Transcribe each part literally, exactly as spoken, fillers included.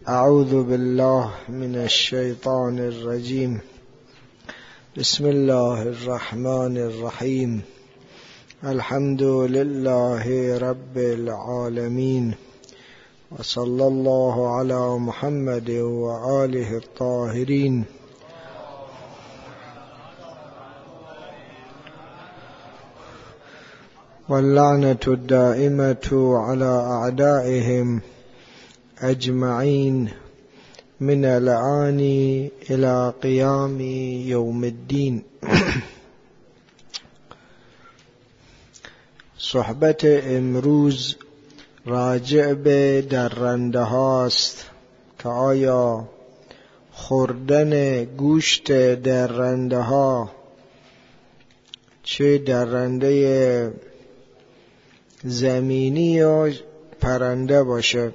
اعوذ بالله من الشیطان الرجیم. بسم الله الرحمن الرحیم. الحمد لله رب العالمین و صلی الله علی محمد و آله الطاهرین. واللعنة الدائمة على أعدائهم أجمعين من الآن إلى قيام يوم الدين. صحبت امروز راجع به درنده هاست که آیا خوردن گوشت درنده ها، چه درنده زمینی یا پرنده باشه،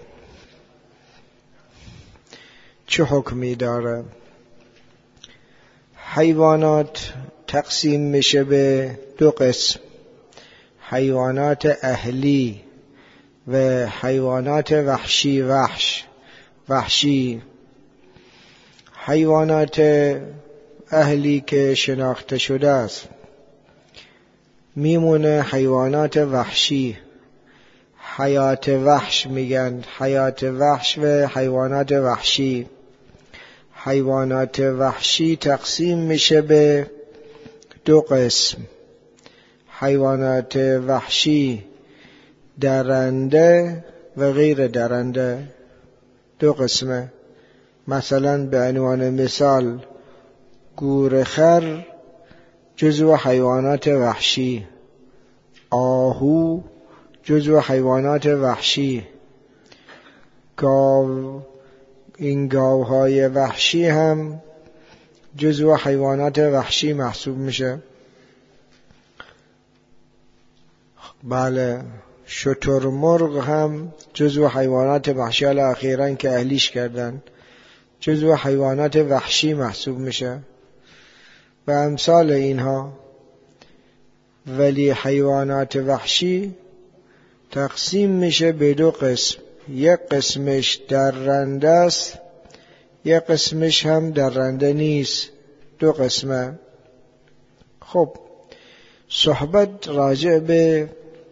چه حکمی داره؟ حیوانات تقسیم میشه به دو قسم: حیوانات اهلی و حیوانات وحشی. وحش وحشی حیوانات اهلی که شناخته شده است میمونه حیوانات وحشی. حیات وحش میگن، حیات وحش و حیوانات وحشی. حیوانات وحشی تقسیم میشه به دو قسم: حیوانات وحشی درنده و غیر درنده. دو قسمه. مثلا به عنوان مثال گورخر جزو حیوانات وحشی، آهو جزو حیوانات وحشی، گاو، این گاوهای وحشی هم جزو حیوانات وحشی محسوب میشه. بله، شترمرغ هم جزو حیوانات وحشی، حالا اخیراً که اهلیش کردن، جزو حیوانات وحشی محسوب میشه و امثال اینها. ولی حیوانات وحشی تقسیم میشه به دو قسم: یک قسمش درنده است، یک قسمش هم درنده نیست. دو قسمه. خب، صحبت راجع به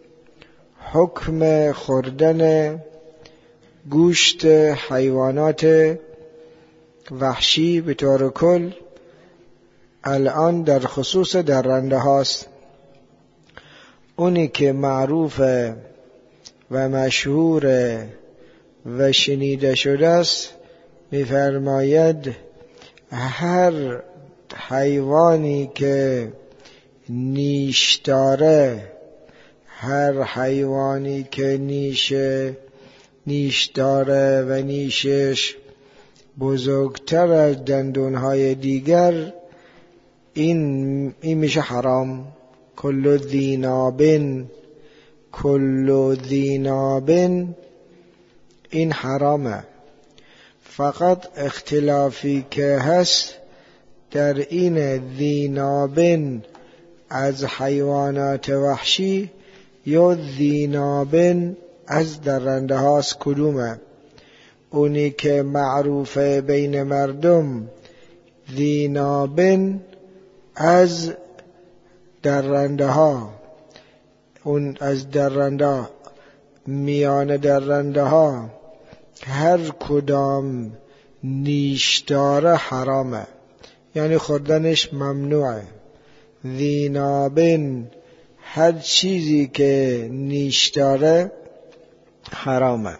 حکم خوردن گوشت حیوانات وحشی به طور کل الان در خصوص درنده هاست. اونی که معروفه و مشهور و شنیده شده است، می‌فرماید هر حیوانی که نیش داره، هر حیوانی که نیش نیش داره و نیشش بزرگتر از دندونهای دیگر، این این میشه حرام. کل ذی نابن کل ذی نابن، این حرامه. فقط اختلافی که هست در این ذی نابن از حیوانات وحشی یا ذی نابن از درنده هاست. کدومه؟ اونی که معروفه بین مردم ذی نابن از درنده ها، اون از درنده، میان درنده ها هر کدام نیش داره حرامه، یعنی خوردنش ممنوعه. ذی نابن، هر چیزی که نیش داره حرامه،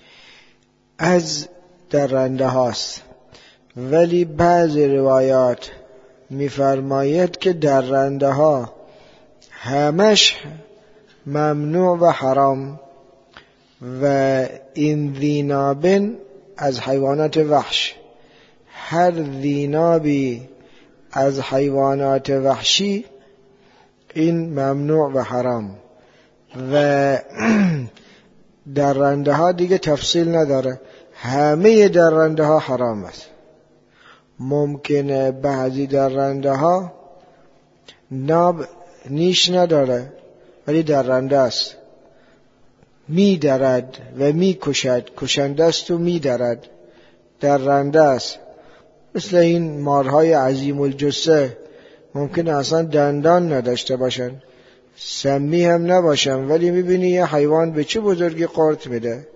از درنده هاست. ولی بعض روایات می‌فرماید که درنده ها همش ممنوع و حرام. و این ذی نابن از حیوانات وحش، هر ذی نابی از حیوانات وحشی این ممنوع و حرام. و درنده ها دیگه تفصیل نداره، همه درنده ها حرام است. ممکنه بعضی درنده ها ناب نیش نداره ولی درنده است، می درد و می کشد، کشنده است و می درد. درنده است، مثل این مارهای عظیم الجثه ممکنه اصلا دندان نداشته باشن، سمی هم نباشن، ولی میبینی یه حیوان به چه بزرگی قورت میده.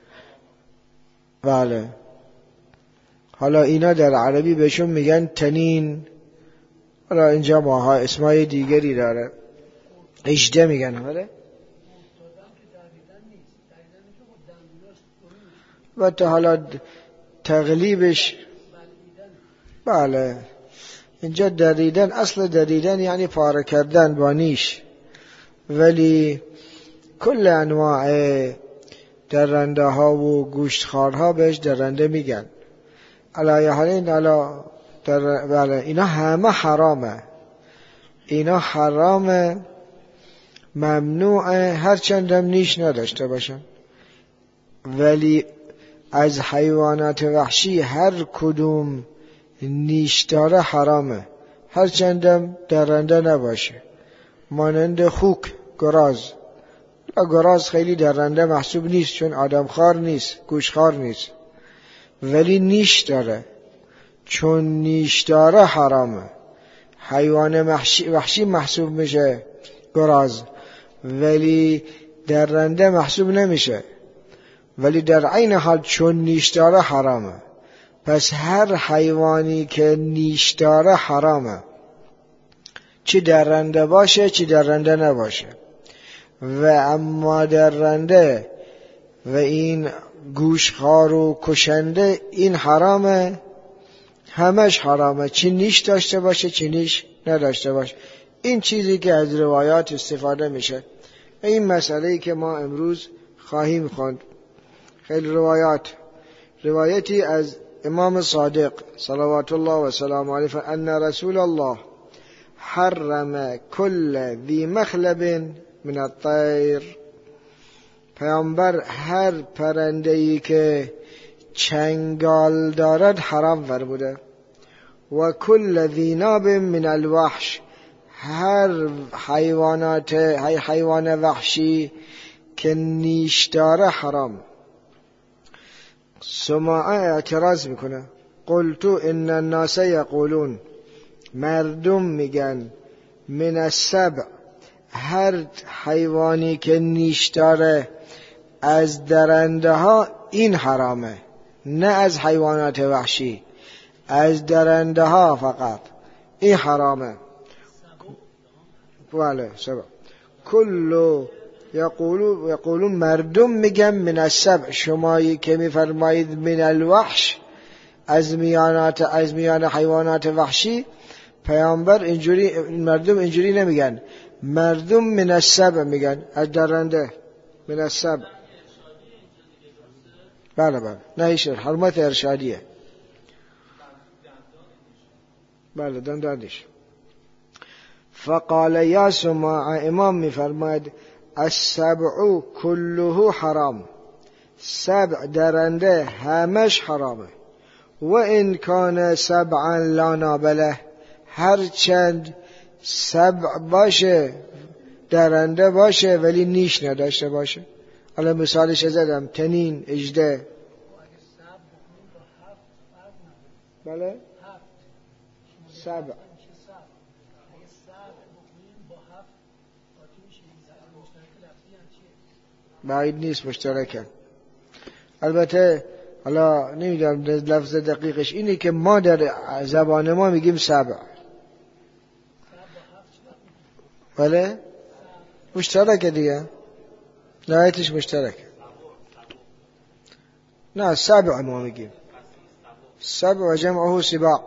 بله، حالا اینا در عربی بهشون میگن تنین، حالا اینجا ماها اسمای دیگری داره، اژده میگن. بله و تا حالا تقلیبش، بله اینجا دریدن، اصل دریدن یعنی پاره کردن با نیش، ولی کل انواع درنده ها و گوشتخوارها بهش درنده میگن. علی حالین علا در... بله اینا همه حرامه، اینا حرامه، ممنوعه، هرچند هم نیش نداشته باشن. ولی از حیوانات وحشی هر کدوم نیش داره حرامه، هرچندم درنده نباشه. مانند خوک، گراز، گراز خیلی درنده محسوب نیست چون آدمخوار نیست، گوشخوار نیست، ولی نیش داره، چون نیش داره حرامه. حیوان وحشی, وحشی محسوب میشه گراز، ولی درنده محسوب نمیشه، ولی در عین حال چون نیش داره حرامه. پس هر حیوانی که نیش داره حرامه، چی درنده باشه چی درنده نباشه. و اما درنده و این گوشخوار و کشنده این حرامه، همش حرامه، چی نیش داشته باشه چی نیش نداشته باشه. این چیزی که از روایات استفاده میشه. این مسئله‌ای که ما امروز خواهیم خوند. خیلی روایات، روایتی از امام صادق صلوات الله و سلام علیه ان رسول الله حرم کل ذی مخلب من الطیر، پیامبر هر پرنده‌ای که چنگال دارد حرام فرموده. و کل ذی ناب من الوحش، هر حیوانات حیوان وحشی که نیش داره حرام. سماعه اعتراض میکنه، قلتو ان الناس یقولون، مردم میگن، من السبع، هر حیوانی که نیش داره از درنده ها این حرامه، نه از حیوانات وحشی، از درنده ها فقط این حرامه. بله سبع، کلو یقولو یقولون مردم میگن من السبع، شمایی که میفرمایید من الوحش، از میانات از میان حیوانات وحشی، پیامبر اینجوری، مردم اینجوری نمیگن، مردم من السبع میگن، از درنده، من السبع. بله بله، نهیش حرمت ارشادیه. بله دندانش. فقال یا سماع، امام میفرماید السبع كله حرام، سبع درنده همش حرامه. و ان کان سبعا لا نابله، هر چند سبع باشه، درنده باشه، ولی نیش نداشته باشه. حالا مثالش زدم، تنین، اژده. بله سبع بعید نیست مشترکن. البته حالا نمیدونم لفظ دقیقش اینه که ما در زبان ما میگیم سبع. بله مشترکه دیگه، نهایتش مشترکه. نه سبع ما میگیم، سبع و جمعه سباع.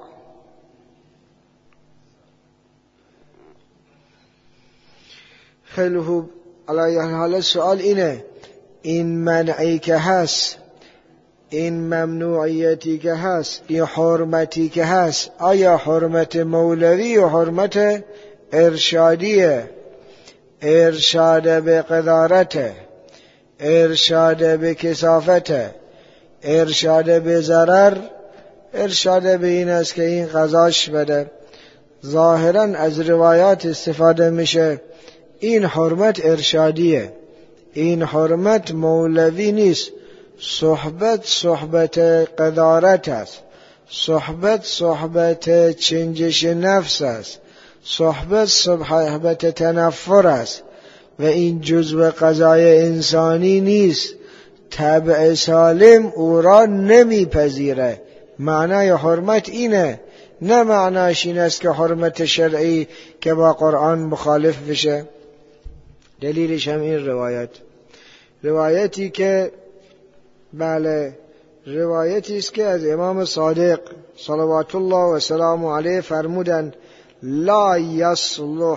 خیلی خوب. علی حال سوال اینه، این منعی که هست، این ممنوعیتی که هست، این حرمتی که هست، آیا حرمت مولوی و حرمت ارشادیه؟ ارشاد به قدارته، ارشاد به کثافته، ارشاد به ضرر، ارشاد به این است که این قضاش بده. ظاهرا از روایات استفاده میشه این حرمت ارشادیه، این حرمت مولوی نیست. صحبت صحبت قدارت است، صحبت صحبت چنجش نفس است، صحبت صحبت تنفر است و این جزء قضای انسانی نیست. طبع سالم او را نمیپذیره. معنای حرمت اینه، نه معناش این است که حرمت شرعی که با قرآن مخالف بشه. دلیلش هم این روایت روایتی که بله روایتی است که از امام صادق صلوات الله و سلام علیه فرمودن لا یصلح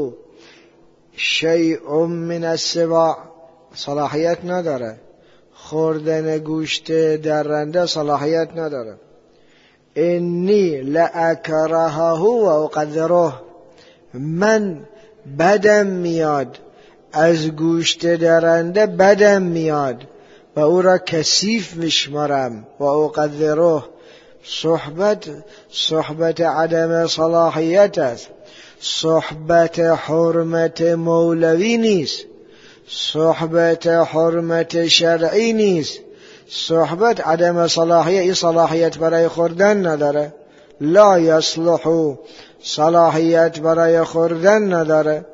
شیء من السباع، صلاحیت نداره خوردن گوشت درنده، صلاحیت نداره. انی لأکرهه و اقدره، من بدم میاد از گوشت درنده، بدم میاد و او را کثیف میشمارم. و اقدره، صحبت صحبت عدم صلاحیت است، صحبت حرمت مولوی نیست، صحبت حرمت شرعی نیست، صحبت عدم صلاحیت. این صلاحیت برای خوردن نداره، لا یصلح، صلاحیت برای خوردن نداره.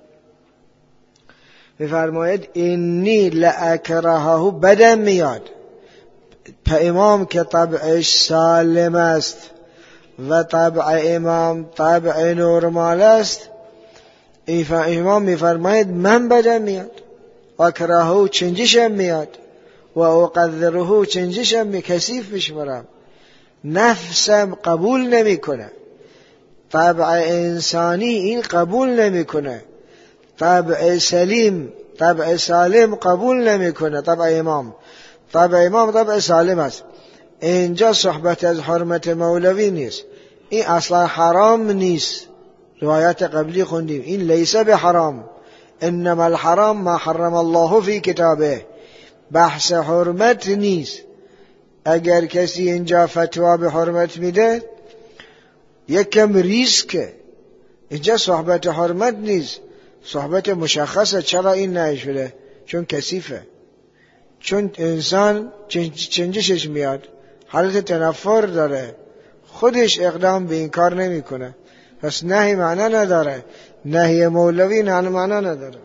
میفرماید انی لأکرهه، بدم میاد. امام که طبعش سالم است و طبع امام طبع نرمال است، امام میفرماید من بدم میاد، اکرهه چنجشم میاد، و اقدره چنجشم می کثیف میشمرم، نفسم قبول نمیکنه. طبع انسانی این قبول نمیکنه، طبع سلیم طبع سالم قبول نمیکنه. طبع امام طبع امام طبع سالم است. اینجا صحبت از حرمت مولوی نیست، این اصلا حرام نیست. روایت قبلی خوندیم این لیس به حرام، انما الحرام ما حرم الله فی کتابه. بحث حرمت نیست. اگر کسی اینجا فتوا به حرمت میده یک کم ریسکه. اینجا صحبت حرمت نیست، صحبت مشخصه. چرا این نشده؟ چون کثیفه، چون انسان چنجشش میاد، حالت تنفر داره، خودش اقدام به این کار نمیکنه. پس نهی معنا نداره، نهی مولوی نه معنا نداره.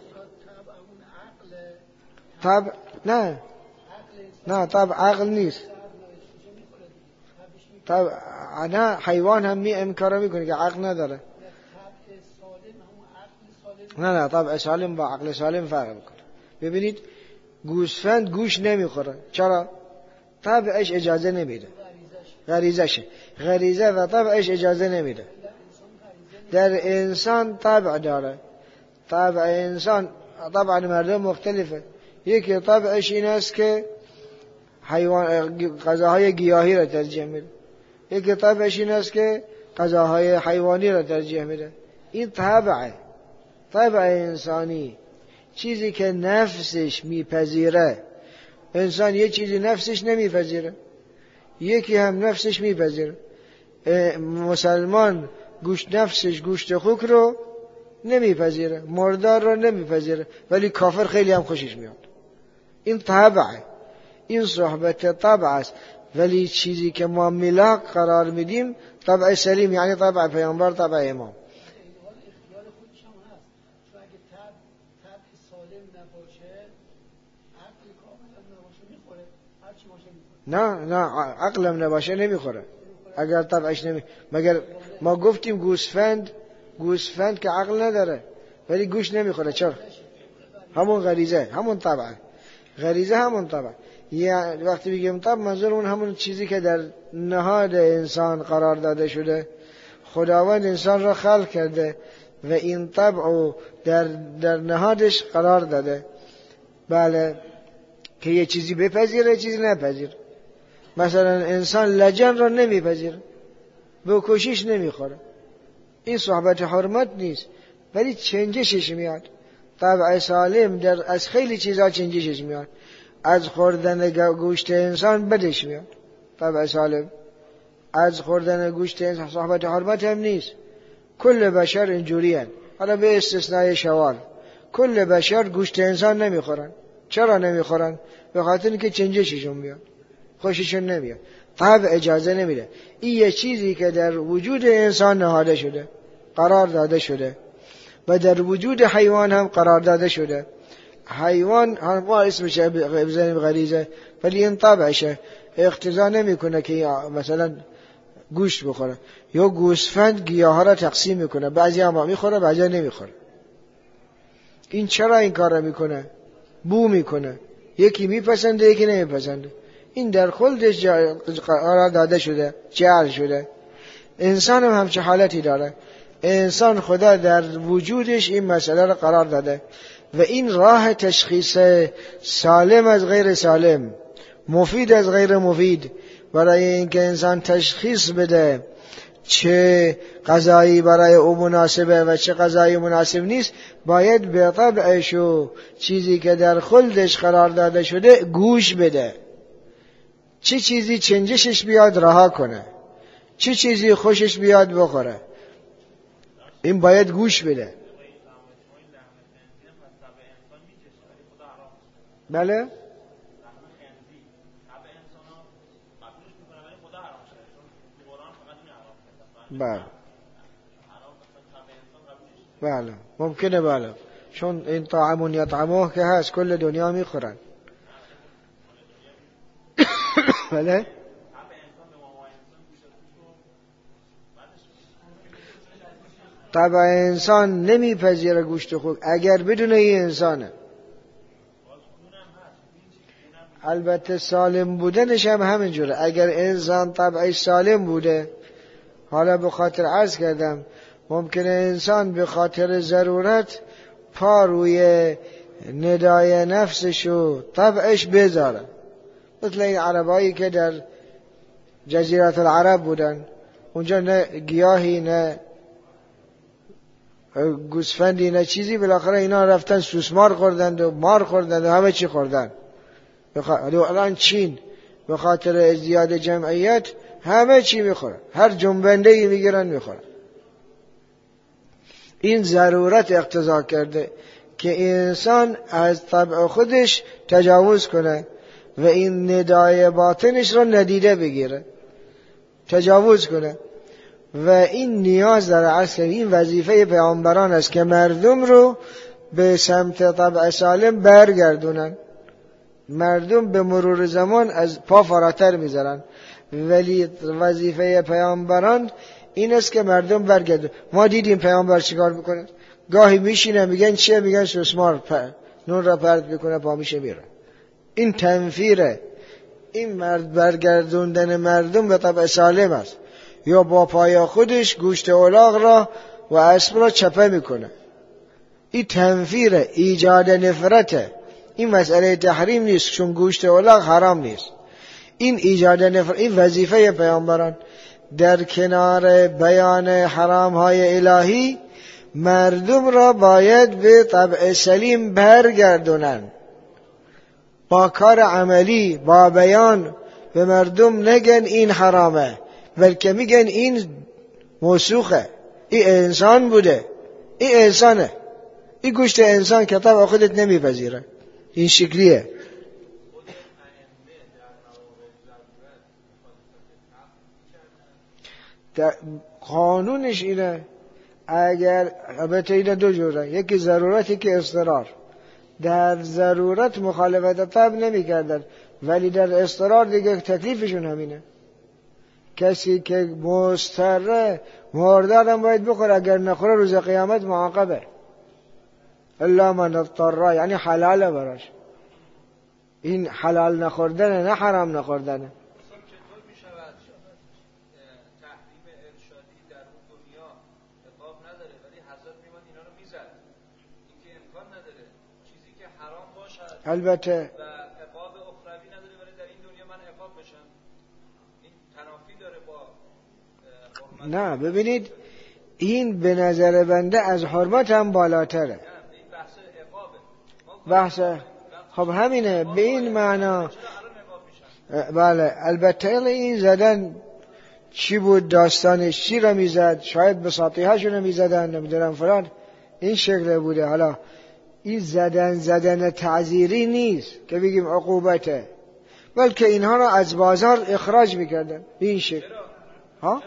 طب نه نه طب عقل نیست. طب نه حیوان هم می انکار میکنه که عقل نداره. نه نه طبع سالم با عقل سالم فرق میکنه. ببینید گوسفند گوش نمیخوره. چرا؟ طبعش اجازه نمیده، غریزشه. غریزه و طبعش اجازه نمیده. در انسان طبع داره. طبع انسان طبعا مردم مختلفه. یکی طبعش این است که حیوان غذاهای گیاهی را ترجیح میده، یکی طبعش این است که غذاهای حیوانی را ترجیح میده. این طبعه، طبع انسانی، چیزی که نفسش میپذیره. انسان یه چیزی نفسش نمیپذیره، یکی هم نفسش میپذیره. مسلمان گوشت نفسش گوشت خوک رو نمیپذیره، مردار رو نمیپذیره، ولی کافر خیلی هم خوشش میاد. این طبعه، این صحبت طبع است. ولی چیزی که ما ملاک قرار میدیم طبع سلیم، یعنی طبع پیامبر، طبع امام. نه نه عقلم نباشه نمیخوره. اگر طبعش نمی مگر ما گفتیم گوسفند گوسفند که عقل نداره ولی گوش نمیخوره. چرا؟ همون غریزه، همون طبعه، غریزه همون طبع. یعنی وقتی بگیم طبع منظورمون همون چیزی که در نهاد انسان قرار داده شده. خداوند انسان را خلق کرده و این طبع در در نهادش قرار داده. بله، که یه چیزی بپذیره، چیزی نپذیره. مثلا انسان لجن را نمیپذیره، به کشیش نمیخوره. این صحبت حرمت نیست، ولی چنجشش میاد. طبع سالم در از خیلی چیزا چنجشش میاد. از خوردن گوشت انسان بدش میاد. طبع سالم از خوردن گوشت انسان صحبت حرمت هم نیست. کل بشر اینجوری هست، حالا به استثنای شوال. کل بشر گوشت انسان نمیخورن، چرا نمیخورن؟ به خاطر اینکه چنجششون میاد، خوششون نمیاد، طبع اجازه نمیده. این یه چیزی که در وجود انسان نهاده شده، قرار داده شده و در وجود حیوان هم قرار داده شده. حیوان ما اسمش بزنیم غریزه، ولی این طبعشه، اقتضا نمیکنه که مثلا گوشت بخوره. یا گوسفند گیاه ها را تقسیم میکنه، بعضی هم میخوره بعضی نمیخوره. این چرا این کار را میکنه؟ بو میکنه، یکی میپسنده یکی نمیپسنده. این در خودش قرار داده شده، جعل شده. انسان هم همچه حالتی داره. انسان خدا در وجودش این مسئله را قرار داده و این راه تشخیص سالم از غیر سالم، مفید از غیر مفید، برای اینکه انسان تشخیص بده چه غذایی برای او مناسبه و چه غذایی مناسب نیست، باید به طبعش و چیزی که در خلدش قرار داده شده گوش بده. چه چیزی چنجشش بیاد رها کنه، چه چیزی خوشش بیاد بخوره، این باید گوش بده. بله؟ بله بله ممکنه، بله، چون این طعام یطعموه که هست کل دنیا میخورن. بله طبع انسان نمیپذیره گوشت خوک اگر بدون این انسانه. البته سالم بودنش هم همینجوره. اگر انسان طبعش سالم بوده، حالا به خاطر عرض کردم ممکنه انسان به خاطر ضرورت پا روی ندای نفسش و طبعش بذاره، مثل این عربایی که در جزیره العرب بودن، اونجا نه گیاهی نه گوسفندی نه چیزی، بالاخره اینا رفتن سوسمار خوردند و مار خوردند و همه چی خوردند. الان چین به خاطر ازدیاد جمعیت همه چی میخورن، هر جنبنده‌ای میگیرن میخورن. این ضرورت اقتضا کرده که انسان از طبع خودش تجاوز کنه و این ندای باطنش رو ندیده بگیره، تجاوز کنه. و این نیاز داره، اصلا این وظیفه پیامبران است که مردم رو به سمت طبع سالم برگردونن. مردم به مرور زمان از پا فراتر میذارن، ولی وظیفه پیامبران این است که مردم برگردون. ما دیدیم پیامبر چیکار میکنه؟ گاهی میشینه میگن چیه؟ میگن سوسمار نون را پرت میکنه پا میشه میره. این تنفیره. این مرد برگردوندن مردم به طبع سالم است. یا با پای خودش گوشت الاغ را و اسب را چپه میکنه. این تنفیره، ایجاد نفرته. این مسئله تحریم نیست، چون گوشت الاغ حرام نیست. این ایجاد نفرت، این وظیفه پیامبران. در کنار بیان حرام های الهی، مردم را باید به طبع سلیم برگردونن. با کار عملی، با بیان به مردم نگن این حرامه، بلکه میگن این موسوخه، این انسان بوده، این انسانه، این گوشت انسان که طبع خودت نمیپذیره. این شکلیه. قانونش اینه، اگر البته اینه دو جوره، یکی ضرورتی که اضطرار. در ضرورت مخالفت طبع نمی کردن، ولی در اضطرار دیگه تکلیفشون همینه. کسی که مضطره مردار هم باید بخوره، اگر نخوره روز قیامت معاقبه. الا من اضطر، یعنی حلاله براش. این حلال نخوردنه، نه حرام نخوردنه. البته و عقاب اخروی نداره، ولی در این دنیا من عقاب بشم، این تنافی داره با حرمت. نه ببینید، این به نظر بنده از حرمت هم بالاتره. نه، این بحث عقابه. بحث خب همینه به این معنا. بله البته این زدن چی بود داستانش، چی را میزد، شاید بساطیهاشون رو میزدن، نمیدونم فلان، این شکل بوده. حالا این زدن زدن تعزیری نیست که بگیم عقوبته، بلکه اینها را از بازار اخراج میکردن این شکل. ها؟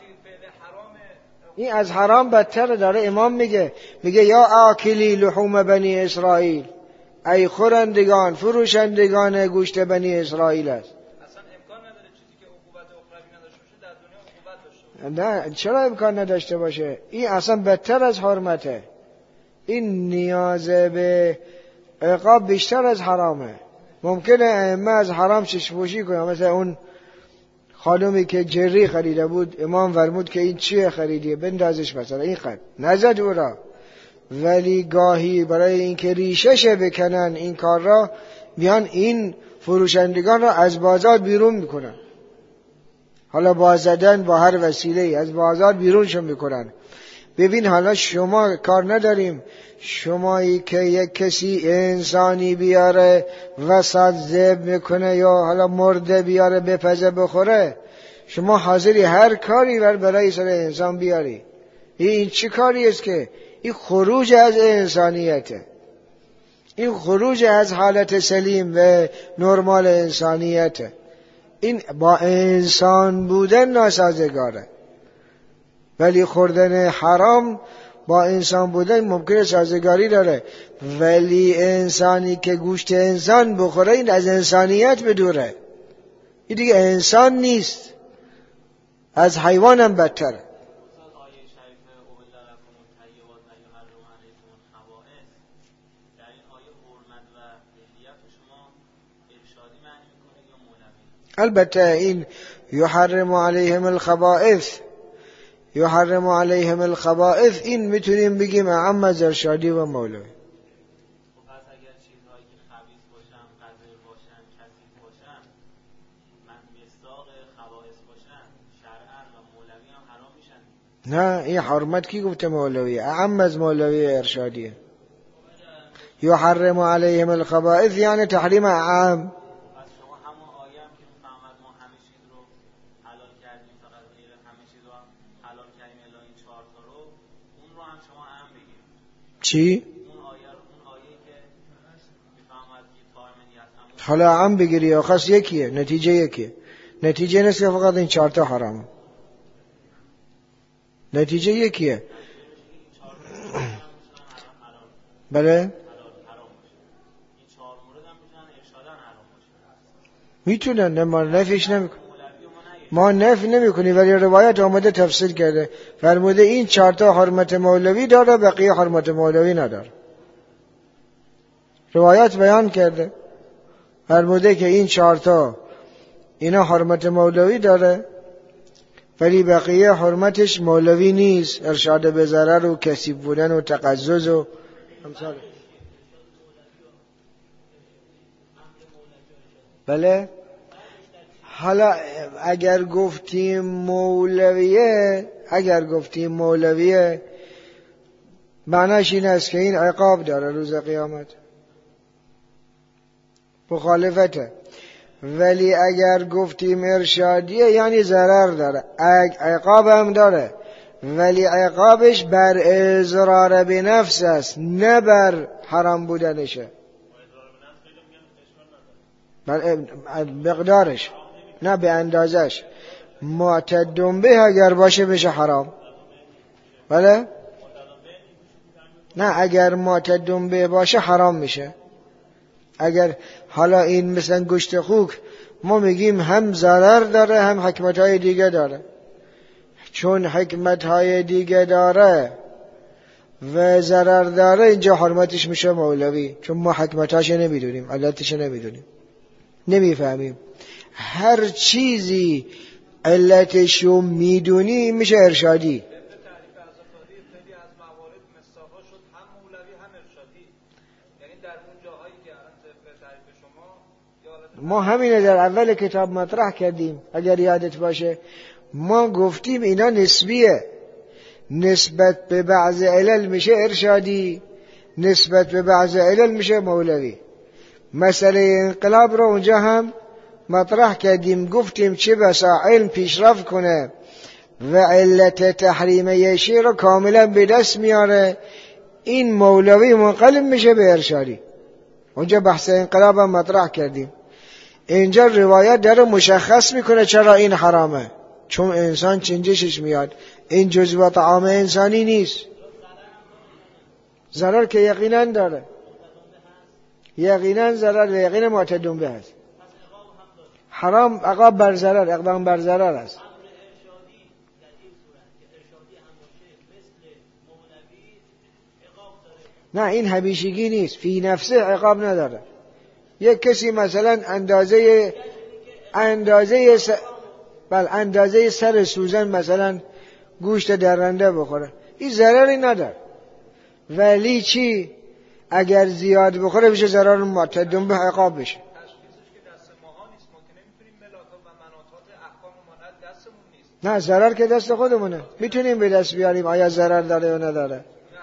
این از حرام بدتر. داره امام میگه میگه یا آکلی لحوم بنی اسرائیل، ای خورندگان فروشندگان گوشت بنی اسرائیل است. اصلا امکان نداره چیزی که عقوبت اخروی نداشته باشه در دنیا عقوبت داشته باشه. نه چرا امکان نداشته باشه؟ این اصلا بدتر از حرمته. این نیاز به عقاب بیشتر از حرامه. ممکنه ائمه از حرام چشم‌پوشی کنه، مثلا اون خانومی که جری خریده بود امام فرمود که این چیه خریدیه بندازش، مثلا این خرید نزد او را، ولی گاهی برای اینکه ریشش بکنن این کار را میان این فروشندگان را از بازار بیرون میکنن. حالا با زدن با هر وسیله از بازار بیرونشون میکنن. ببین حالا شما کار نداریم، شمایی که یک کسی انسانی بیاره وسط ذبح میکنه یا حالا مرده بیاره بپزه بخوره، شما حاضری هر کاری برای سر انسان بیاری. این چی کاری است که این خروج از انسانیته، این خروج از حالت سلیم و نرمال انسانیته. این با انسان بودن ناسازگاره، ولی خوردن حرام با انسان بودن ممکنه سازگاری داره. ولی انسانی که گوشت انسان بخوره این از انسانیت بدوره، این دیگه انسان نیست، از حیوان هم بدتره. البته این یحرم علیهم الخبائث، یحرم علیهم الخبائث این میتونیم بگیم اعم از ارشادی و مولوی. پس اگر چیزهایی که خبیث باشن، قذر باشن، کثیف باشن، من مصداق خبائث باشن، شرعاً و مولوی هم حرام میشن. نه این حرمت کی گفته مولوی؟ اعم از مولوی ارشادیه. یحرم علیهم الخبائث یعنی تحریم اعم. چی؟ حالا عام بگیری یا خاص یکیه، نتیجه یکیه. نتیجه نیست که فقط این چهار تا حرامه، نتیجه یکیه. بله میتونن، نه ما نفیش نمیکنیم، ما نفی نمیکنی، ولی روایت آمده تفسیر کرده فرموده این چهار تا حرمت مولوی داره بقیه حرمت مولوی نداره. روایت بیان کرده فرموده که این چهار تا اینا حرمت مولوی داره ولی بقیه حرمتش مولوی نیست، ارشاد به ضرر و کثیف بودن و تقزز و امثال. بله حالا اگر گفتیم مولویه، اگر گفتیم مولویه معناش این است که این عقاب داره روز قیامت، مخالفته. ولی اگر گفتیم ارشادیه یعنی ضرر داره، عقاب هم داره ولی عقابش بر اضرار به نفس است نه بر حرام بودنشه، بر مقدارش نه به اندازش. معتدم به اگر باشه بشه حرام. بله نه اگر معتدم به باشه حرام میشه. اگر حالا این مثلا گوشت خوک ما میگیم هم ضرر داره هم حکمتهای دیگه داره، چون حکمتهای دیگه داره و ضرر داره اینجا حرمتش میشه مولوی، چون ما حکمتاش نمیدونیم، علتش نمیدونیم، نمیفهمیم. هر چیزی علتشو میدونی میشه ارشادی. ما همینه در اول کتاب مطرح کردیم اگر یادت باشه، ما گفتیم اینا نسبیه، نسبت به بعض علل میشه ارشادی، نسبت به بعض علل میشه مولوی. مسئله انقلاب رو اونجا هم مطرح کردیم، گفتیم چه بسا علم پیشرفت کنه و علت تحریم یه شی رو کاملا به دست میاره، این مولوی منقلب میشه به ارشادی. اونجا بحث انقلاب هم مطرح کردیم. اینجا روایت داره مشخص میکنه چرا این حرامه، چون انسان چنجشش میاد، این جزو طعام انسانی نیست. ضرر که یقینا داره، یقینا ضرر و یقینا معتدون به هست. حرام عقاب بر ضرر، اقدام بر ضرر است. نه این همیشگی نیست، فی نفسه عقاب نداره. یک کسی مثلا اندازه اندازه س... بل اندازه سر سوزن مثلا گوشت درنده بخوره، این ضرری نداره. ولی چی؟ اگر زیاد بخوره بشه ضرر معتدون به عقاب بشه. نه ضرر که دست خودمونه، میتونیم به دست بیاریم آیا ضرر داره یا نداره.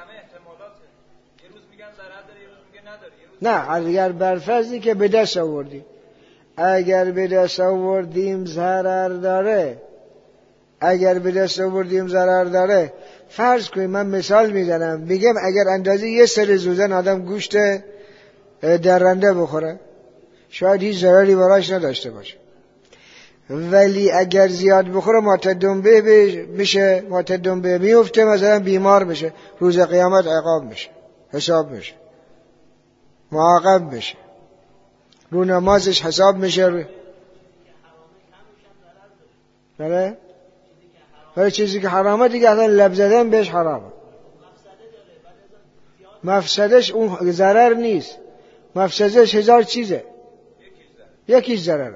نه اگر برفرضی که به دست آوردیم، اگر به دست آوردیم ضرر داره، اگر به دست آوردیم ضرر داره، فرض کنیم، من مثال میزنم، میگم اگر اندازه یه سر سوزن آدم گوشت درنده بخوره شاید هیچ ضرری براش نداشته باشه، ولی اگر زیاد بخوره معتدون به بشه، معتدون به میفته، مثلا بیمار بشه، روز قیامت عقاب میشه، حساب میشه، معاقب بشه، رو نمازش حساب میشه. بله؟ ولی چیزی که حرامه دیگه اصلا لب زدن بهش حرامه. مفسدش اون ضرر نیست، مفسدش هزار چیزه، یکیش ضرره.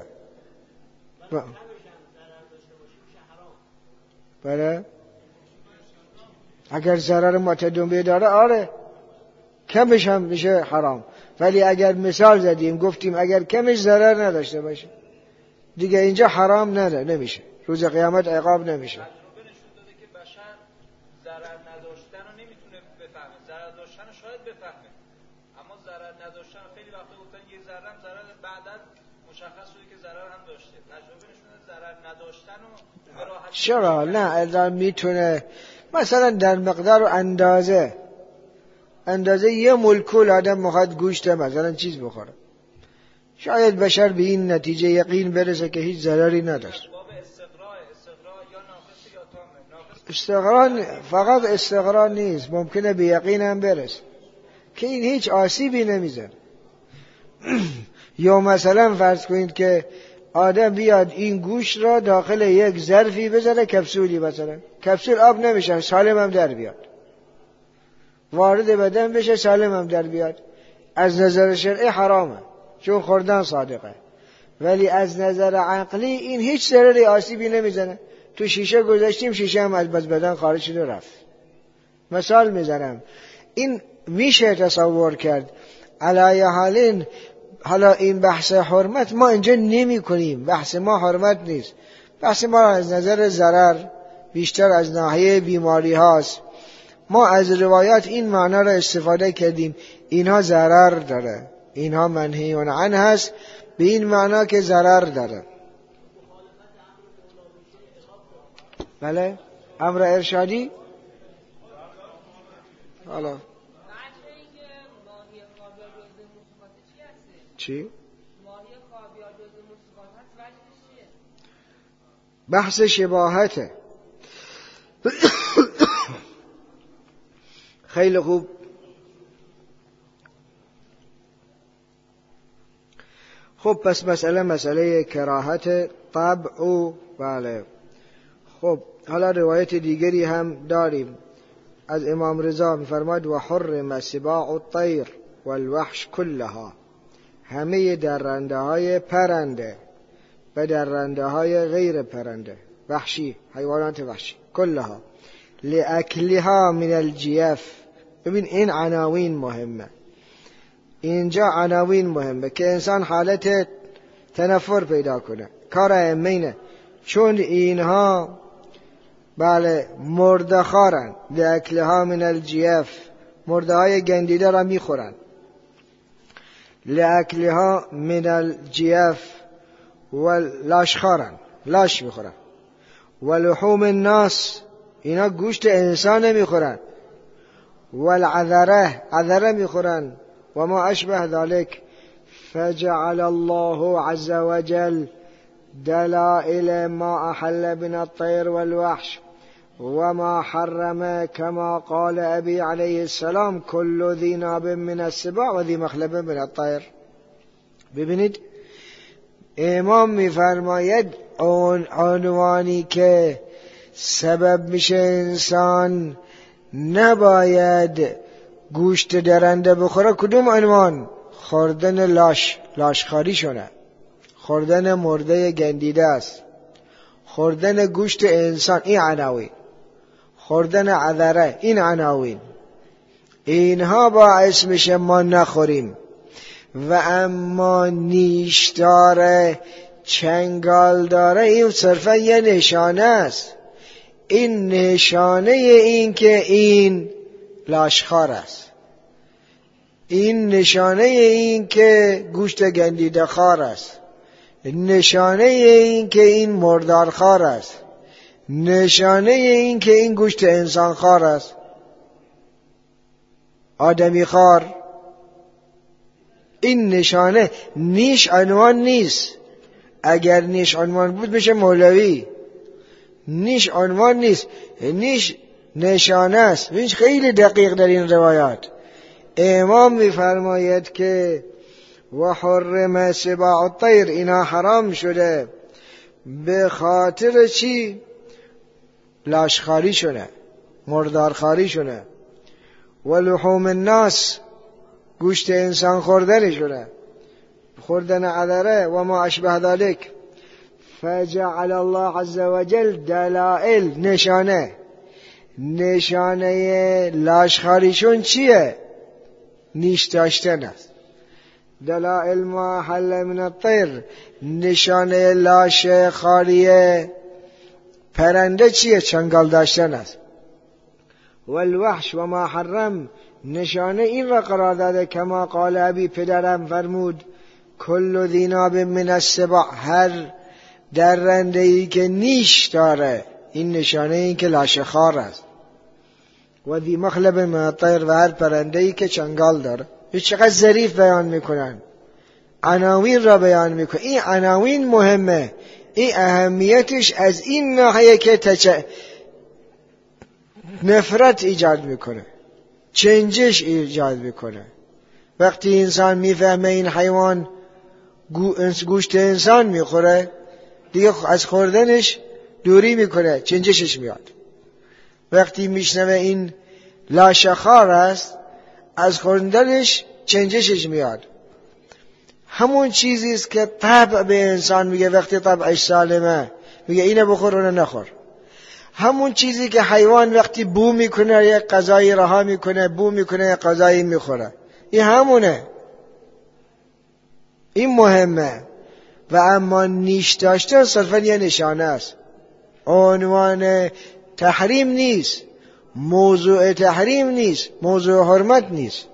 بله؟ اگر ضرر معتدون به داره آره، کمش هم میشه حرام. ولی اگر مثال زدیم گفتیم اگر کمش ضرر نداشته باشه دیگه اینجا حرام نده، نمیشه، روز قیامت عقاب نمیشه. تجربه نشون داده که بشر ضرر نداشتن رو نمیتونه بفهمه، ضرر داشتن رو شاید بفهمه، اما ضرر نداشتن رو خیلی وقتا گفتن یه ذره هم ضرر، بعدا مشخص شده که ضرر هم داشته. تجربه نشون داده ضرر نداشتن رو به راحتی چرا نه، اذا میتونه مثلا در مقدار و اندازه اندازه یه مولکول آدم میخواد گوشت مثلا چیز بخوره، شاید بشر به این نتیجه یقین برسه که هیچ ضرری نداشت. استقرار فقط استقرار نیست، ممکنه به یقین هم برسه که این هیچ آسیبی نمیزنه. یا مثلا فرض کنید که آدم بیاد این گوشت را داخل یک ظرفی بذاره، کپسولی مثلا، کپسول آب نمیشه، سالم هم در بیاد، وارد بدن بشه سالم هم در بیاد، از نظر شرعی حرامه چون خوردن صادقه. ولی از نظر عقلی این هیچ ضرری آسیبی نمیزنه. تو شیشه گذاشتیم، شیشه هم از بدن خارج شده رفت. مثال میزنم، این میشه تصور کرد. علی حالین حالا این بحث حرمت ما اینجا نمی کنیم، بحث ما حرمت نیست، بحث ما از نظر ضرر بیشتر از ناحیه بیماری هاست. ما از روایات این معنا را استفاده کردیم، اینها ضرر داره، اینها منهی عنه هست، به این معنا که ضرر داره. بله، امر ارشادی. حالا چی؟ بحث شباهته. خیلی خوب. خب پس مسئله مسئله کراهت طبع و بله. خب حالا روایت دیگری هم داریم از امام رضا، می‌فرماید و حرم سباع الطیر والوحش كلها، همه درنده های پرنده و درنده های غیر پرنده، وحشی، حیوانات وحشی، کلها لأکلها من الجیف. ببین این عناوین مهمه، اینجا عناوین مهمه که انسان حالت تنفر پیدا کنه. کار ائمه چون اینها بله مردخارن، لأکلها من الجیف، مرده های گندیده را میخورن، لأکلها من الجیف و لاشخارن، لاش میخورن، و لحوم الناس، اینا گوشت انسان نمیخورن، والعذره عذره میخورن و ما اشبه ذلك. فجعل الله عز وجل دلائل ما احل من الطير والوحش وما حرم كما قال ابي عليه السلام كل ذي ناب من السباع و ذی مخلب من الطير. ببینید امام میفرماید اون عنوانی که سبب میشه انسان نباید گوشت درنده بخوره، کدوم عنوان؟ خوردن لاش، لاشخاری شونه، خوردن مرده گندیده است، خوردن گوشت انسان، این عناوین، خوردن عذره، این عناوین. اینها باعث میشه ما نخوریم. و اما نیش داره، چنگال داره، این صرفا یه نشانه است. این نشانه این که این لاشخوار است، این نشانه این که گوشت گندیده خار است، نشانه این که این مردار خار است، نشانه این که این گوشت انسان خار است، آدمی خار. این نشانه، نیش عنوان نیست. اگر نیش عنوان بود میشه مولوی. نیش عنوان نیست، نیش نشانه است. این خیلی دقیق در این روایات. امام میفرماید که و حرم سباع الطیر، اینا حرام شده به خاطر چی؟ لاشخاری شونه، مردارخاری شونه. و لحوم الناس، گوشت انسان خوردن شونه، خوردن عذره و ما اشبه ذلك. فجعل الله عز وجل دلائل، نشانه. نشانه لاشخاریشون چیه؟ نیش داشتن است. دلائل ما حل من الطیر، نشانه لاش خاریه پرنده چیه؟ چنگال داشتن است. والوحش و ما حرم، نشانه این را قرار داده کما قال ابی، پدرم فرمود کل ذی ناب من السباع، هر درنده ای که نیش داره، این نشانه این که لاشه خار است. و ذی مخلب من الطیر، و هر پرنده ای که چنگال داره. این چقدر ظریف بیان میکنن، عناوین را بیان میکنن. این عناوین مهمه. این اهمیتش از این ناحیه که تچ... نفرت ایجاد میکنه، چنجش ایجاد میکنه. وقتی انسان میفهمه این حیوان گوشت انسان میخوره، دیگه از خوردنش دوری میکنه، چنجشش میاد. وقتی میشنوه این لاشخار است، از خوردنش چنجشش میاد. همون چیزی است که طبع به انسان میگه، وقتی طبعش سالمه میگه اینو بخور اونو نخور. همون چیزی که حیوان وقتی بو میکنه یک غذایی رها میکنه، بو میکنه یک غذایی میخوره، این همونه. این مهمه. و اما نیش داشتن صرفا یه نشانه است، عنوان تحریم نیست، موضوع تحریم نیست، موضوع حرمت نیست.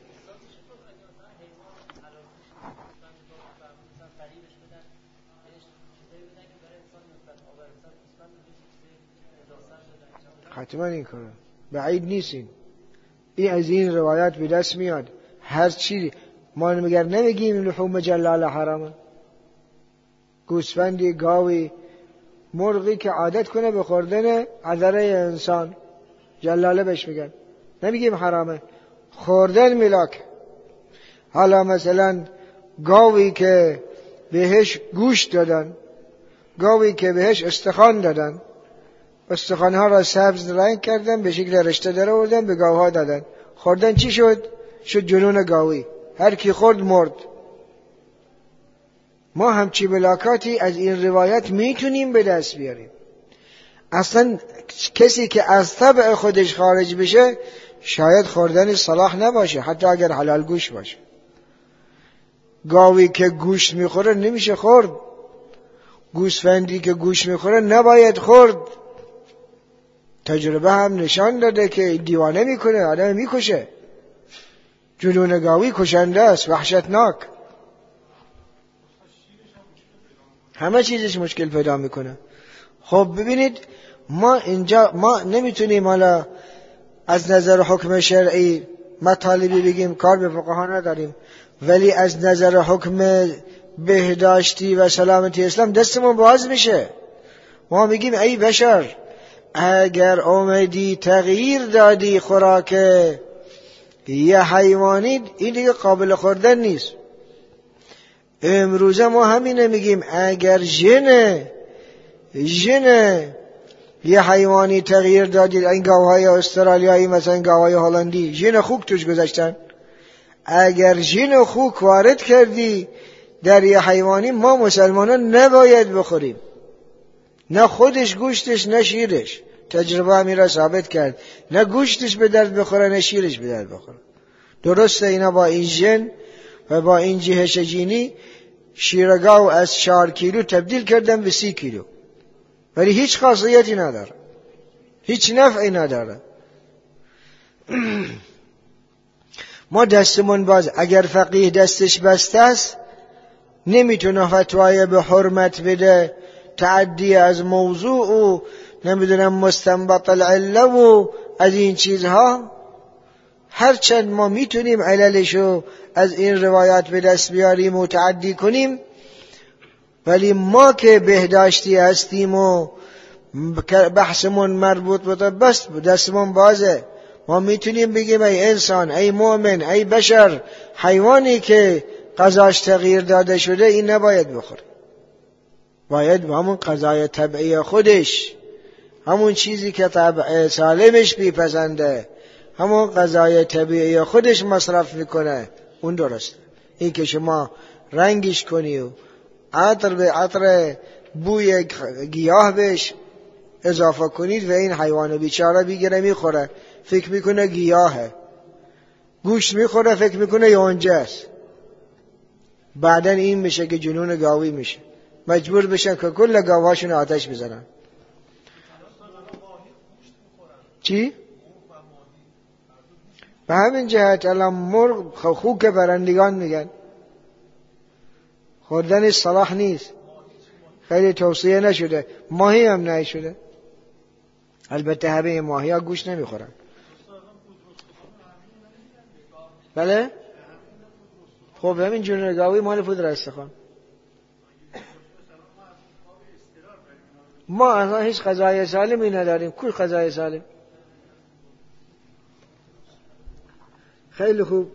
حتما این کاره بعید نیستین. این از این روایات به دست میاد. هر چی ما مگر نمیگیم لحوم جلال حرامه، گوسفندی، گاوی، مرغی که عادت کنه به خوردن عذره انسان، جلاله بهش میگن، نمیگیم حرامه، خوردن ملاک. حالا مثلا گاوی که بهش گوشت دادن، گاوی که بهش استخوان دادن، استخوانها را سبز رنگ کردن، به شکل رشته در آوردن، به گاوها دادن، خوردن چی شد؟ شد جنون گاوی، هر کی خورد مرد. ما همچی ملاکاتی از این روایت میتونیم به دست بیاریم. اصلا کسی که از طبع خودش خارج بشه شاید خوردن صلاح نباشه، حتی اگر حلال گوشت باشه. گاوی که گوشت میخوره نمیشه خورد، گوسفندی که گوشت میخوره نباید خورد. تجربه هم نشان داده که دیوانه میکنه، آدم میکشه. جنون گاوی کشنده است، وحشتناک، همه چیزش مشکل پیدا میکنه. خب ببینید ما اینجا ما نمیتونیم حالا از نظر حکم شرعی مطالبی بگیم کار به فقها نداریم، ولی از نظر حکم بهداشتی و سلامتی اسلام دستمون باز میشه. ما میگیم ای بشر، اگر اومدی تغییر دادی خوراک یه حیوانی، این دیگه قابل خوردن نیست. امروزه ما همینه میگیم اگر ژن ژن یه حیوانی تغییر دادید، این گاوهای استرالیایی مثلا گاوهای هلندی ژن خوک توش گذاشتن، اگر ژن خوک وارد کردی در یه حیوانی، ما مسلمانان نباید بخوریم، نه خودش گوشتش نه شیرش. تجربه همی ثابت کرد نه گوشتش به درد بخوره نه شیرش به درد بخوره. درسته اینا با این ژن و با این جهش جینی شیرگاو از چهار کیلو تبدیل کردن به سی کیلو، ولی هیچ خاصیتی نداره، هیچ نفعی نداره. ما دستمون باز، اگر فقیه دستش بسته است نمیتونه فتوای به حرمت بده، تعدی از موضوع و نمیدونم مستنبط العله و از این چیزها. هرچند ما میتونیم عللشو از این روایات به دست بیاریم و تعدی کنیم، ولی ما که بهداشتی هستیم و بحثمون مربوط به طب بس دستمون بازه. ما میتونیم بگیم ای انسان، ای مؤمن، ای بشر، حیوانی که غذاش تغییر داده شده این نباید بخوره، باید با همون غذای طبیعی خودش، همون چیزی که طبع سالمش بیپسنده، همون غذای طبیعی خودش مصرف میکنه، اون درسته. این که شما رنگش کنی و عطر به عطر بوی گیاه بهش اضافه کنید و این حیوان بیچاره بیگره میخوره، فکر میکنه گیاهه، گوشت میخوره فکر میکنه یونجه است، بعدن این میشه که جنون گاوی میشه، مجبور بشن که کل گاوهاشون آتش بزنن. چی؟ به همین جهت الان مرغ خوک پرندگان میگن خوردن صلاح نیست، خیلی توصیه نشده، ماهی هم نشده. البته همه ماهی ها گوشت نمیخورن. بله؟ خب همین جنون گاوی مال پودر استخوان. ما اصلا هیچ غذای سالمی نداریم. کل غذای سالم. خیلی خوب.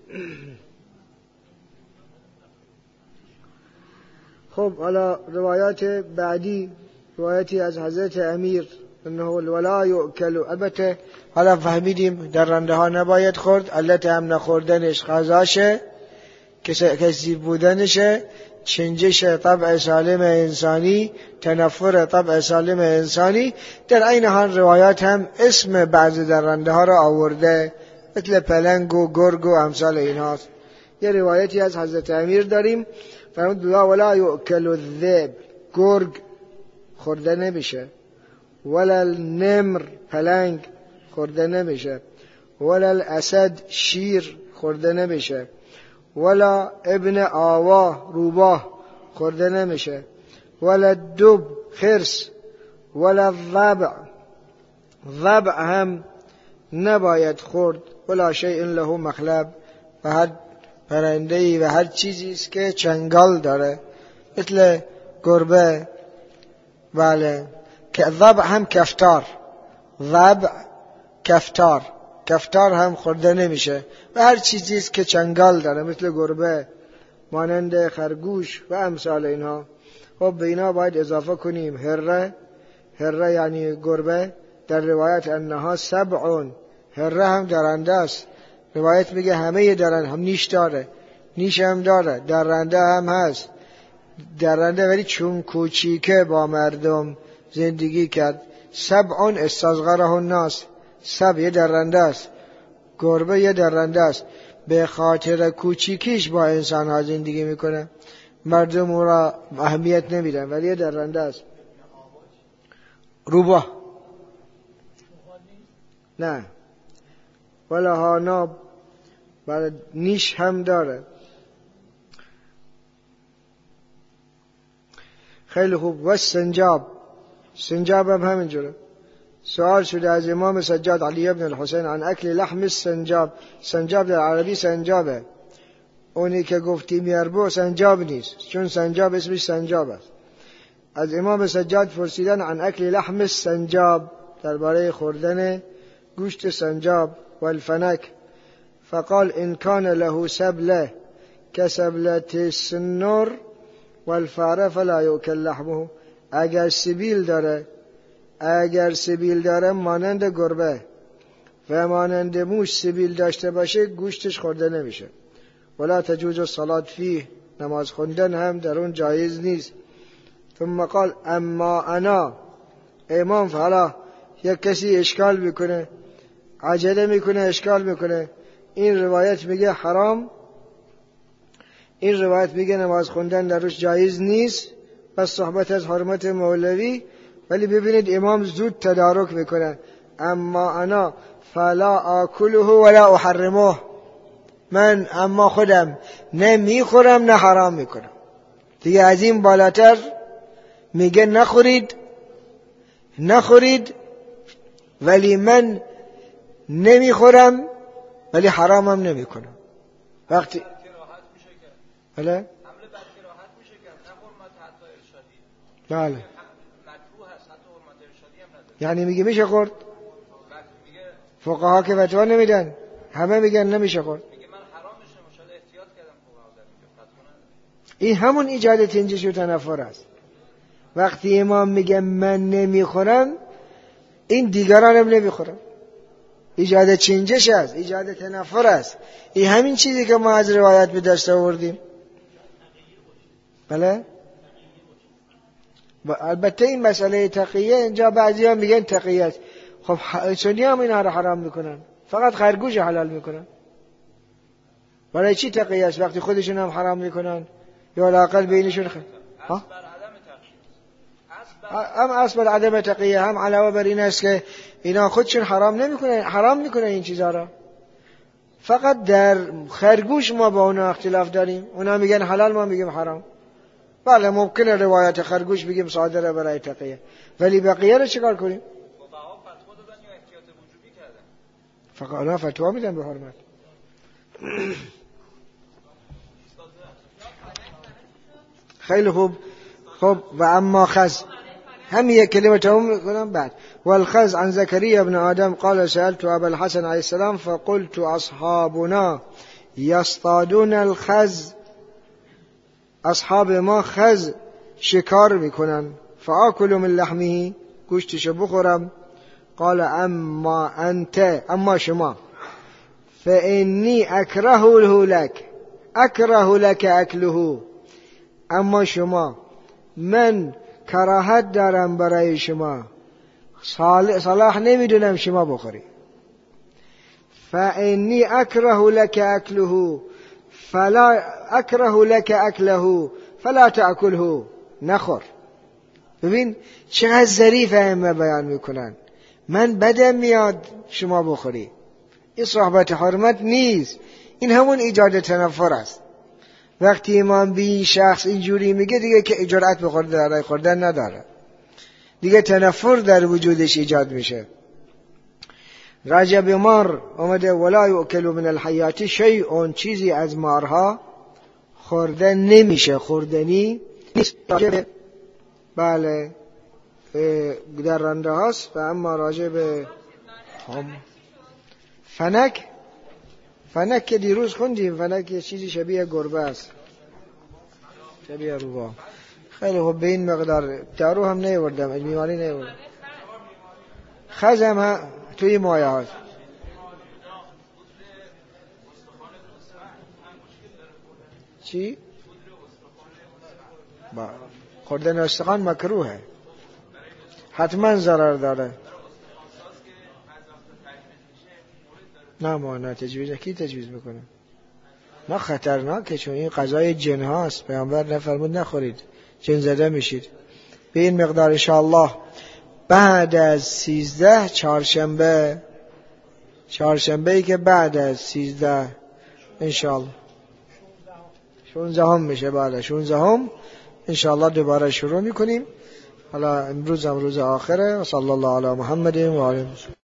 خب حالا روایات بعدی، روایتی از حضرت امیر انه ولا یؤکل، البته حالا فهمیدیم در رنده ها نباید خورد، علت هم نخوردنش غذاشه، کسی بودنشه، چنجش طبع سالم انسانی، تنفر طبع سالم انسانی. در این حال روایات هم اسم بعض درنده ها را آورده، مثل پلنگ و گرگ و امثال اینهاست. یه روایتی از حضرت امیر داریم فرمود ولا یؤکل الذئب، گرگ خورده نمیشه، ولا النمر، پلنگ خورده نمیشه، ولا الاسد، شیر خورده نمیشه، ولا ابن آواه، روباه خورده نمیشه، ولا الدب، خرس، ولا الضبع، ضبع هم نباید خورد، ولا شیء له مخلب، و هر پرنده‌ای و هر چیزی است که چنگال داره، مثل گربه. بله، که ضبع هم کفتار، ضبع کفتار، کفتار هم خورده نمیشه، و هر چیزی است که چنگال داره مثل گربه، مانند خرگوش و امثال اینها. خب به اینا باید اضافه کنیم هره، هره یعنی گربه، در روایت انها سبعون، هره هم درنده است، روایت میگه همه درنده، هم نیش داره، نیش هم داره، درنده هم هست، درنده ولی چون کوچیکه با مردم زندگی کرد. سبعون استصغره الناس، سب یه درنده است، گربه یه درنده است، به خاطر کوچیکیش با انسان ها زندگی میکنه، مردم او را اهمیت نمیدن، ولی یه درنده است. روباه نه، ولا هاناب، ولی نیش هم داره. خیلی خوب. و سنجاب، سنجاب هم همینجوره، سوال شده از امام سجاد علی ابن الحسین عن اکل لحم السنجاب. سنجاب در عربی سنجابه، اونی که گفتیم یربو سنجاب نیست، چون سنجاب اسمش سنجاب است. از امام سجاد پرسیدن عن اکل لحم السنجاب، درباره خوردن گوشت سنجاب و الفنک. فقال ان کان له سبله كسبلة السنور والفاره فلا یؤکل لحمه. اگر سبیل داره اگر سبیل داره مانند گربه و مانند موش سبیل داشته باشه گوشتش خورده نمیشه. ولا تجوز الصلاة فيه، نماز خوندن هم در اون جایز نیست. ثم قال اما انا، امام فعلا یک کسی اشکال میکنه، عجله میکنه، اشکال میکنه، این روایت میگه حرام، این روایت میگه نماز خوندن در روش جایز نیست، بس صحبت از حرمت مولوی. ولی ببینید امام زود تدارک میکنه، اما انا فلا آکله ولا احرمه، من اما خودم نه میخورم نه حرام میکنم. دیگه از این بالاتر میگه نخورید نخورید ولی من نمیخورم ولی حرامم نمیکنم. وقتی بله حمله بر کراهت میشه کرد، نه حرمت حتی ارشادی. بله مکروه هست، حتی حرمت ارشادی هم نداره. یعنی میگه میشه خورد؟ میگه فقها که فتوا نمیدن، همه میگن نمیشه خورد. میگه من حرام میشه، شاید احتیاط کردم فقها در میگه فتوا نداره. این همون ایجاد تنجش و تنفر است. وقتی امام میگه من نمیخورم، این دیگرانم نمیخورم، ایجاد چنجش است، ایجاد تنفر است. این همین چیزی که ما از روایت به دست آوردیم. بله البته این مسئله تقیه اینجا بعضی ها میگن تقیه است. خب سنی هم اینا رو حرام میکنن، فقط خرگوش حلال میکنن. برای چی تقیه است وقتی خودشون هم حرام میکنن؟ یا لااقل بینشون خ... ها؟ هم اصل عدم تقیه، هم علاوه بر این است که اینا خودشون حرام نمیکنن، حرام میکنن این چیزها را. فقط در خرگوش ما با اونا اختلاف داریم، اونا میگن حلال، ما میگیم حرام. بله ممکنه روایت خرگوش بگیم صادره برای تقیه، ولی بقیه رو چیکار کنیم؟ فقها فتوا دادن یا احتیاط وجوبی کردن؟ فقط اونا فتوا میدن به حرمت. خیلی خوب. خب و اما خز، هم یک کلمه تمام کنم بعد. والخز عن زكريا بن آدم قال سألت أبا الحسن عليه السلام فقلت أصحابنا يصطادون الخز، اصحاب ما خز شکار میکنن، فآكل من لحمه، گوشتشو بخورم. قال اما انت، اما شما، فإني أكره لك أكره لك أكله، اما شما من کراهت دارم برای شما، صلاح نمیدونم شما بخوری. فإني أكره لك أكله فلا أكره لك أكله فلا تأكله، نخور. ببین چقدر ظریف ائمه بیان میکنن، من بدم میاد شما بخوری. این صحبت حرمت نیست، این همون ایجاد تنفر است. وقتی امام به این شخص اینجوری میگه دیگه که جرأت به خوردن خوردن نداره، دیگه تنفر در وجودش ایجاد میشه. رجب مار اومده ولا یؤکل من الحیات شیء، چیزی از مارها خوردن نمیشه، خوردنی نیست. بله در رنده هاست. و اما راجع به فنک، فنک که دیروز خوندیم، فنک یه چیزی شبیه گربه است، شبیه روبا. خیلی خوب، به این مقدار دارو هم نیوردم، بیماری نیوردم. خزم ها توی مایه هاست. چی؟ با خوردن استخوان مکروهه، حتما ضرر داره. نه ما نه تجویز، کی تجویز میکنه؟ نه خطرناکه، چون این غذای جن هاست. پیامبر نفرمود نخورید، جن زده میشید. به این مقدار انشاءالله بعد از سیزده چهارشنبه، چهارشنبه‌ای که بعد از سیزده انشاءالله شونزدهم میشه، بعد شونزدهم انشاءالله دوباره شروع میکنیم حالا امروز هم روز آخره. صلی الله علی محمد و آله